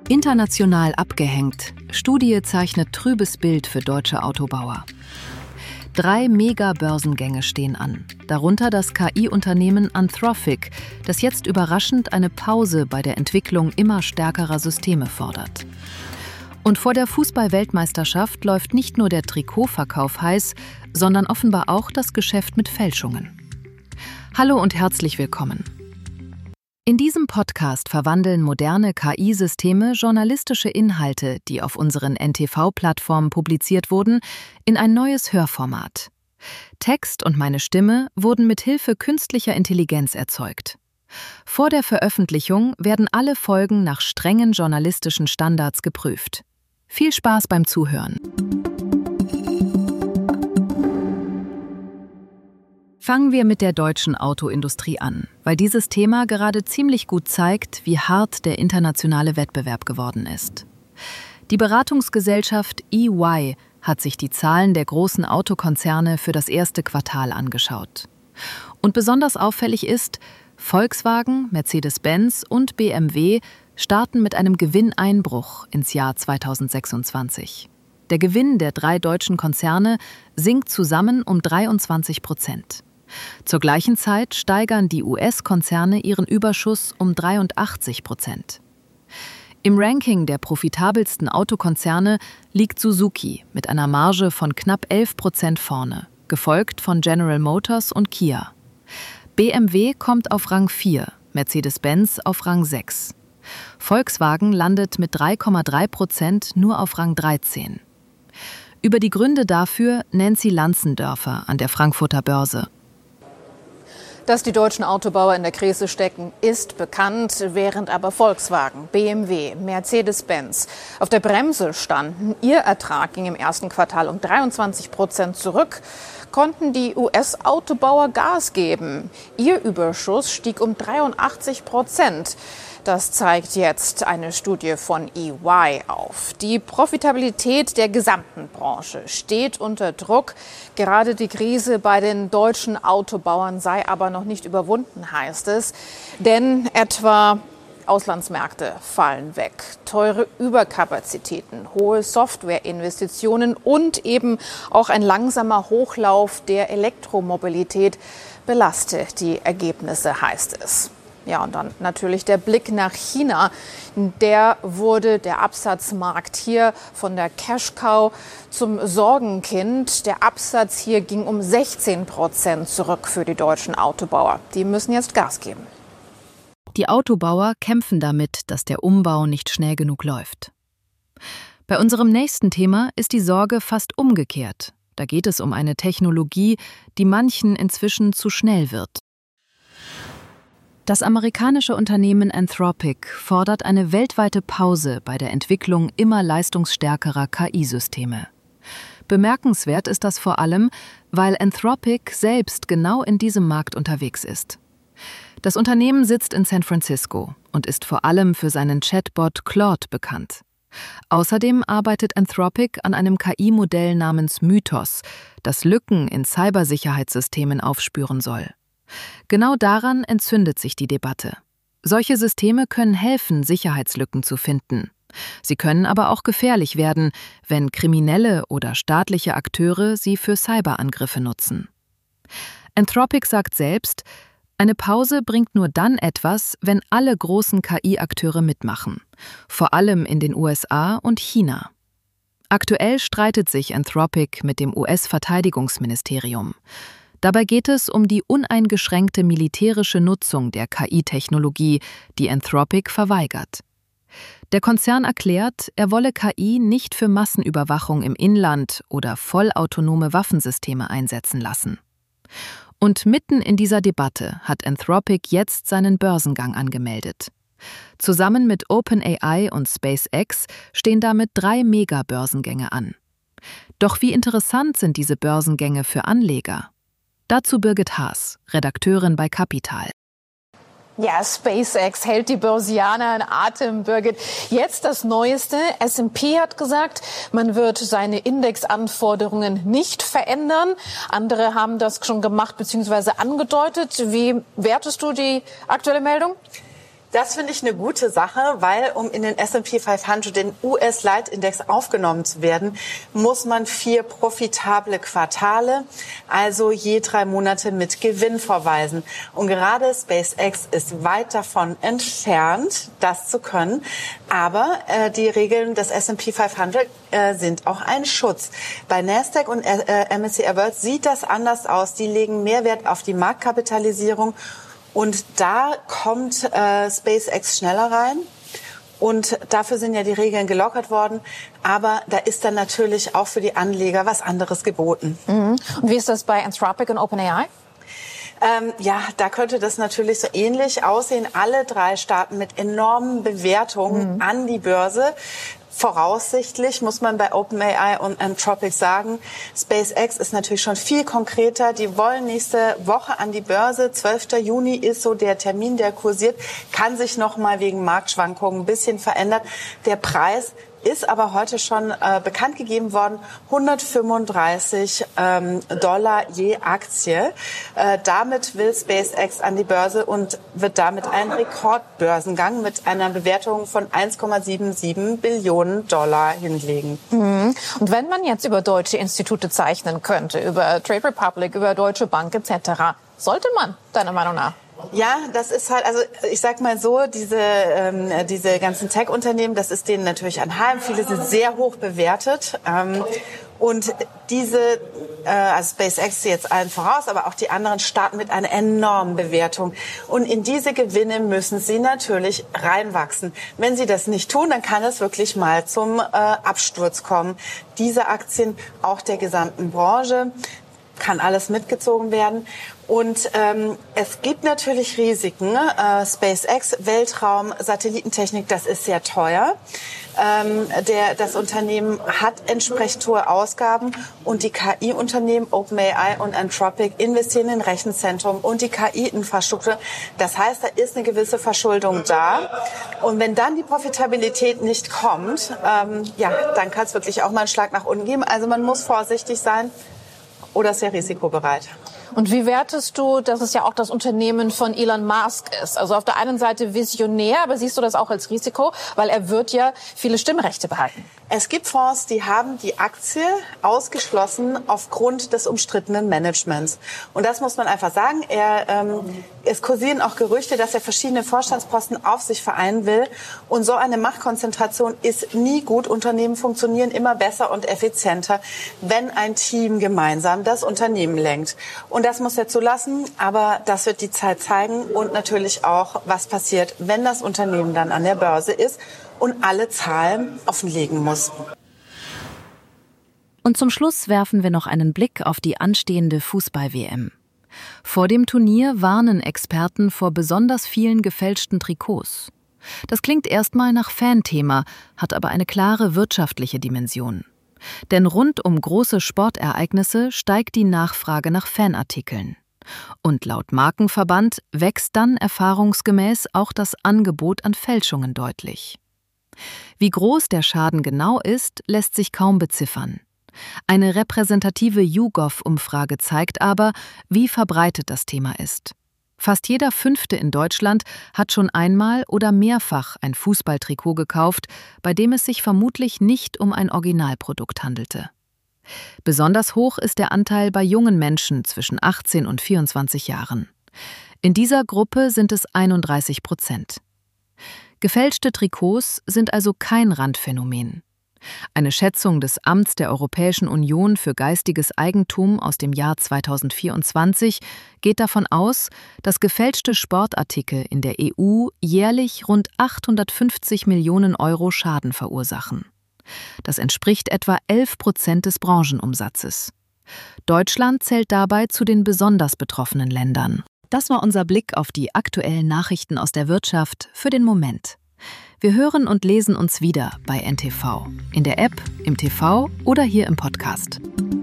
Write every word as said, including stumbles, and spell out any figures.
International abgehängt. Studie zeichnet trübes Bild für deutsche Autobauer. Drei Mega-Börsengänge stehen an. Darunter das K I-Unternehmen Anthropic, das jetzt überraschend eine Pause bei der Entwicklung immer stärkerer Systeme fordert. Und vor der Fußball-Weltmeisterschaft läuft nicht nur der Trikotverkauf heiß, sondern offenbar auch das Geschäft mit Fälschungen. Hallo und herzlich willkommen. In diesem Podcast verwandeln moderne K I-Systeme journalistische Inhalte, die auf unseren N T V-Plattformen publiziert wurden, in ein neues Hörformat. Text und meine Stimme wurden mit Hilfe künstlicher Intelligenz erzeugt. Vor der Veröffentlichung werden alle Folgen nach strengen journalistischen Standards geprüft. Viel Spaß beim Zuhören. Fangen wir mit der deutschen Autoindustrie an, weil dieses Thema gerade ziemlich gut zeigt, wie hart der internationale Wettbewerb geworden ist. Die Beratungsgesellschaft E Y hat sich die Zahlen der großen Autokonzerne für das erste Quartal angeschaut. Und besonders auffällig ist, Volkswagen, Mercedes-Benz und B M W starten mit einem Gewinneinbruch ins Jahr zweitausendsechsundzwanzig. Der Gewinn der drei deutschen Konzerne sinkt zusammen um dreiundzwanzig Prozent. Zur gleichen Zeit steigern die U S-Konzerne ihren Überschuss um dreiundachtzig Prozent. Im Ranking der profitabelsten Autokonzerne liegt Suzuki mit einer Marge von knapp elf Prozent vorne, gefolgt von General Motors und Kia. B M W kommt auf Rang vier, Mercedes-Benz auf Rang sechs. Volkswagen landet mit drei Komma drei Prozent nur auf Rang dreizehn. Über die Gründe dafür Nancy Lanzendörfer an der Frankfurter Börse. Dass die deutschen Autobauer in der Krise stecken, ist bekannt, während aber Volkswagen, B M W, Mercedes-Benz auf der Bremse standen. Ihr Ertrag ging im ersten Quartal um dreiundzwanzig Prozent zurück, konnten die U S-Autobauer Gas geben. Ihr Überschuss stieg um dreiundachtzig Prozent. Das zeigt jetzt eine Studie von E Y auf. Die Profitabilität der gesamten Branche steht unter Druck. Gerade die Krise bei den deutschen Autobauern sei aber noch nicht überwunden, heißt es. Denn etwa Auslandsmärkte fallen weg, teure Überkapazitäten, hohe Softwareinvestitionen und eben auch ein langsamer Hochlauf der Elektromobilität belaste die Ergebnisse, heißt es. Ja, und dann natürlich der Blick nach China. Der wurde der Absatzmarkt hier von der Cash-Cow zum Sorgenkind. Der Absatz hier ging um sechzehn Prozent zurück für die deutschen Autobauer. Die müssen jetzt Gas geben. Die Autobauer kämpfen damit, dass der Umbau nicht schnell genug läuft. Bei unserem nächsten Thema ist die Sorge fast umgekehrt. Da geht es um eine Technologie, die manchen inzwischen zu schnell wird. Das amerikanische Unternehmen Anthropic fordert eine weltweite Pause bei der Entwicklung immer leistungsstärkerer K I-Systeme. Bemerkenswert ist das vor allem, weil Anthropic selbst genau in diesem Markt unterwegs ist. Das Unternehmen sitzt in San Francisco und ist vor allem für seinen Chatbot Claude bekannt. Außerdem arbeitet Anthropic an einem K I-Modell namens Mythos, das Lücken in Cybersicherheitssystemen aufspüren soll. Genau daran entzündet sich die Debatte. Solche Systeme können helfen, Sicherheitslücken zu finden. Sie können aber auch gefährlich werden, wenn kriminelle oder staatliche Akteure sie für Cyberangriffe nutzen. Anthropic sagt selbst, eine Pause bringt nur dann etwas, wenn alle großen K I-Akteure mitmachen, vor allem in den U S A und China. Aktuell streitet sich Anthropic mit dem U S-Verteidigungsministerium. Dabei geht es um die uneingeschränkte militärische Nutzung der K I-Technologie, die Anthropic verweigert. Der Konzern erklärt, er wolle K I nicht für Massenüberwachung im Inland oder vollautonome Waffensysteme einsetzen lassen. Und mitten in dieser Debatte hat Anthropic jetzt seinen Börsengang angemeldet. Zusammen mit OpenAI und SpaceX stehen damit drei Mega-Börsengänge an. Doch wie interessant sind diese Börsengänge für Anleger? Dazu Birgit Haas, Redakteurin bei Capital. Ja, SpaceX hält die Börsianer in Atem, Birgit. Jetzt das Neueste. S und P hat gesagt, man wird seine Indexanforderungen nicht verändern. Andere haben das schon gemacht bzw. angedeutet. Wie wertest du die aktuelle Meldung? Das finde ich eine gute Sache, weil um in den S and P fünfhundert, den U S-Leitindex, aufgenommen zu werden, muss man vier profitable Quartale, also je drei Monate mit Gewinn vorweisen. Und gerade SpaceX ist weit davon entfernt, das zu können. Aber äh, die Regeln des S and P fünfhundert äh, sind auch ein Schutz. Bei Nasdaq und äh, M S C I World sieht das anders aus. Die legen mehr Wert auf die Marktkapitalisierung. Und da kommt äh, SpaceX schneller rein. Und dafür sind ja die Regeln gelockert worden. Aber da ist dann natürlich auch für die Anleger was anderes geboten. Mhm. Und wie ist das bei Anthropic und OpenAI? Ähm, ja, da könnte das natürlich so ähnlich aussehen. Alle drei starten mit enormen Bewertungen mhm. an die Börse. Voraussichtlich muss man bei OpenAI und Anthropic sagen, SpaceX ist natürlich schon viel konkreter. Die wollen nächste Woche an die Börse. zwölfter Juni ist so der Termin, der kursiert. Kann sich noch mal wegen Marktschwankungen ein bisschen verändern. Der Preis ist aber heute schon äh, bekannt gegeben worden, hundertfünfunddreißig ähm, Dollar je Aktie. Äh, damit will SpaceX an die Börse und wird damit einen Rekordbörsengang mit einer Bewertung von eins Komma siebenundsiebzig Billionen Dollar hinlegen. Mhm. Und wenn man jetzt über deutsche Institute zeichnen könnte, über Trade Republic, über Deutsche Bank et cetera, sollte man, deiner Meinung nach? Ja, das ist halt, also ich sag mal so, diese ähm, diese ganzen Tech-Unternehmen, das ist denen natürlich anheim. Viele sind sehr hoch bewertet. Ähm, und diese, äh, also SpaceX jetzt allen voraus, aber auch die anderen starten mit einer enormen Bewertung. Und in diese Gewinne müssen sie natürlich reinwachsen. Wenn sie das nicht tun, dann kann es wirklich mal zum äh, Absturz kommen. Diese Aktien, auch der gesamten Branche, kann alles mitgezogen werden. Und ähm, es gibt natürlich Risiken. Äh, SpaceX, Weltraum, Satellitentechnik, das ist sehr teuer. Ähm, der, das Unternehmen hat entsprechend hohe Ausgaben und die K I-Unternehmen OpenAI und Anthropic investieren in Rechenzentrum und die K I-Infrastruktur. Das heißt, da ist eine gewisse Verschuldung da. Und wenn dann die Profitabilität nicht kommt, ähm, ja, dann kann es wirklich auch mal einen Schlag nach unten geben. Also man muss vorsichtig sein oder sehr risikobereit. Und wie wertest du, dass es ja auch das Unternehmen von Elon Musk ist? Also auf der einen Seite visionär, aber siehst du das auch als Risiko? Weil er wird ja viele Stimmrechte behalten. Es gibt Fonds, die haben die Aktie ausgeschlossen aufgrund des umstrittenen Managements. Und das muss man einfach sagen. Er, ähm, es kursieren auch Gerüchte, dass er verschiedene Vorstandsposten auf sich vereinen will. Und so eine Machtkonzentration ist nie gut. Unternehmen funktionieren immer besser und effizienter, wenn ein Team gemeinsam das Unternehmen lenkt. Und das muss er zulassen, aber das wird die Zeit zeigen und natürlich auch, was passiert, wenn das Unternehmen dann an der Börse ist und alle Zahlen offenlegen muss. Und zum Schluss werfen wir noch einen Blick auf die anstehende Fußball-W M. Vor dem Turnier warnen Experten vor besonders vielen gefälschten Trikots. Das klingt erstmal nach Fanthema, hat aber eine klare wirtschaftliche Dimension. Denn rund um große Sportereignisse steigt die Nachfrage nach Fanartikeln. Und laut Markenverband wächst dann erfahrungsgemäß auch das Angebot an Fälschungen deutlich. Wie groß der Schaden genau ist, lässt sich kaum beziffern. Eine repräsentative YouGov-Umfrage zeigt aber, wie verbreitet das Thema ist. Fast jeder Fünfte in Deutschland hat schon einmal oder mehrfach ein Fußballtrikot gekauft, bei dem es sich vermutlich nicht um ein Originalprodukt handelte. Besonders hoch ist der Anteil bei jungen Menschen zwischen achtzehn und vierundzwanzig Jahren. In dieser Gruppe sind es einunddreißig Prozent. Gefälschte Trikots sind also kein Randphänomen. Eine Schätzung des Amts der Europäischen Union für geistiges Eigentum aus dem Jahr zweitausendvierundzwanzig geht davon aus, dass gefälschte Sportartikel in der E U jährlich rund achthundertfünfzig Millionen Euro Schaden verursachen. Das entspricht etwa elf Prozent des Branchenumsatzes. Deutschland zählt dabei zu den besonders betroffenen Ländern. Das war unser Blick auf die aktuellen Nachrichten aus der Wirtschaft für den Moment. Wir hören und lesen uns wieder bei N T V, in der App, im T V oder hier im Podcast.